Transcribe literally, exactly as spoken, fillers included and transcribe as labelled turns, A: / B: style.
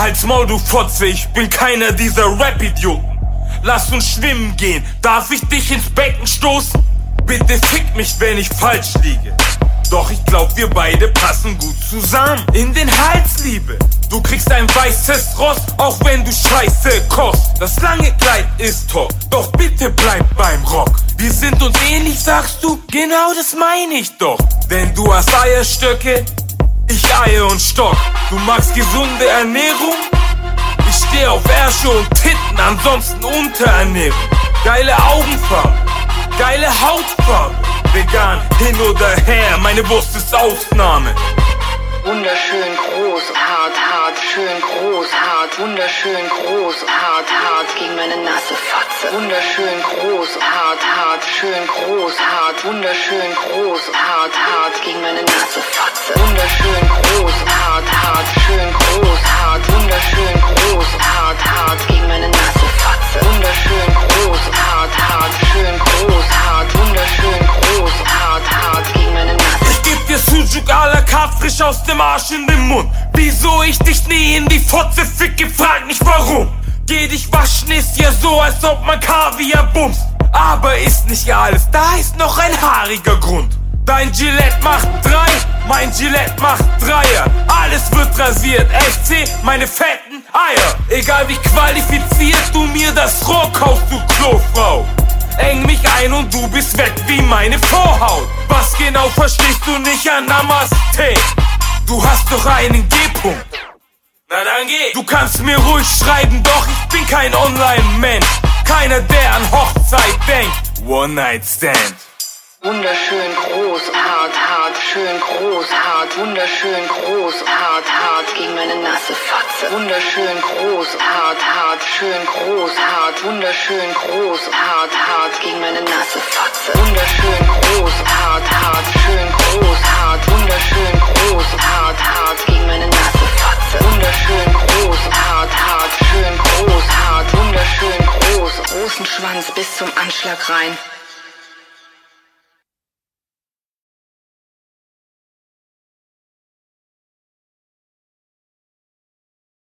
A: Halt's Maul, du Fotze, ich bin keiner dieser Rap-Idioten. Lass uns schwimmen gehen, darf ich dich ins Becken stoßen? Bitte fick mich, wenn ich falsch liege. Doch ich glaub, wir beide passen gut zusammen. In den Hals, Liebe. Du kriegst ein weißes Ross, auch wenn du Scheiße kochst. Das lange Kleid ist top, doch bitte bleib beim Rock. Wir sind uns ähnlich, sagst du? Genau das meine ich doch. Denn du hast Eierstöcke, ich Eier und Stock. Du magst gesunde Ernährung? Ich steh auf Ärsche und Titten, ansonsten Unterernährung. Geile Augenfarbe, geile Hautfarbe. Vegan, hin oder her, meine Wurst ist Ausnahme.
B: Wunderschön groß, hart, hart, schön groß, hart, wunderschön groß, hart, hart, gegen meine nasse Fotze. Wunderschön groß, hart, hart, schön groß, hart, wunderschön groß, hart, hart, gegen meine nasse Fotze. Wunderschön groß, hart, hart, schön groß, hart, wunderschön groß, hart, hart, gegen meine nasse Fotze. Wunderschön groß, hart, hart, schön groß, hart, wunderschön groß, hart, hart, gegen meine nasse.
A: Ich geb dir Sujuk à la carte, frisch aus dem Arsch in den Mund. Wieso ich dich nie in die Fotze ficke, frag nicht warum. Geh dich waschen ist ja so, als ob man Kaviar bumst. Aber ist nicht alles, da ist noch ein haariger Grund. Dein Gillette macht drei, mein Gillette macht Dreier. Alles wird rasiert, F C, meine fetten Eier. Egal wie qualifiziert du mir das Rohr kaufst, du Klofrau. Eng mich ein und du bist weg wie meine Vorhaut. Was genau verstehst du nicht an Namaste? Du hast doch einen G-Punkt. Na dann geh. Du kannst mir ruhig schreiben, doch ich bin kein Online-Mensch. Keiner, der an Hochzeit denkt. One-Night-Stand.
B: Wunderschön groß, hart, hart, schön groß, hart, wunderschön groß, hart, hart, gegen meine nasse Fotze. Wunderschön groß, hart, hart, schön groß, hart, wunderschön groß, hart, hart, gegen meine nasse Fotze. Wunderschön groß, hart, hart, schön groß, hart, wunderschön groß, hart, hart, gegen meine nasse Fotze. Wunderschön groß, hart, hart, schön groß, hart, wunderschön groß, großen Schwanz bis zum Anschlag rein.